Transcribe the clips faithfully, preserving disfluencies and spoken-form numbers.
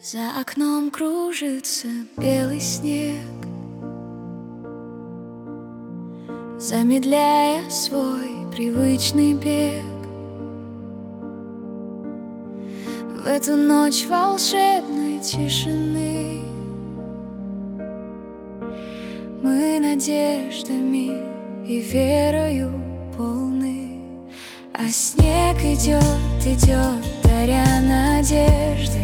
За окном кружится белый снег, замедляя свой привычный бег. В эту ночь волшебной тишины мы надеждами и верою полны. А снег идет, идет, даря надежды.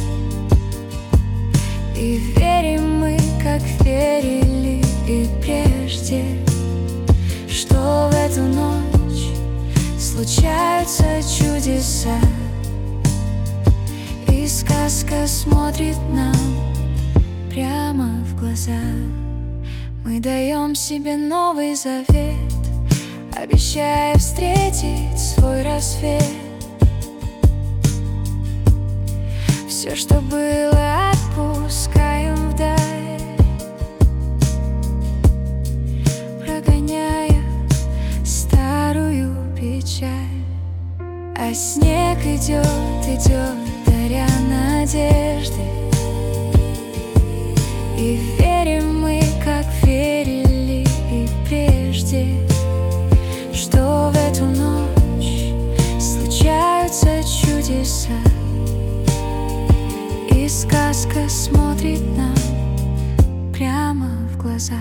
И верим мы, как верили и прежде, что в эту ночь случаются чудеса, и сказка смотрит нам прямо в глаза. Мы даем себе новый завет, обещая встретить свой рассвет. Все, что было, отпускаем вдаль, прогоняя старую печаль. А снег идет, идет, даря надежды. И верим мы, как верили и прежде, что в эту ночь случаются чудеса, и сказка смотрит нам прямо в глаза.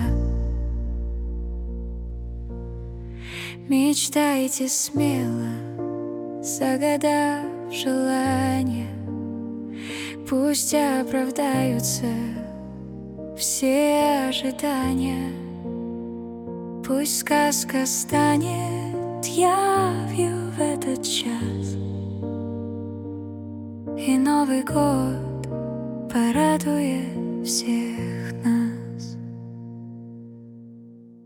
Мечтайте смело, загадав желания, пусть оправдаются все ожидания. Пусть сказка станет явью в этот час, и Новый год порадует всех.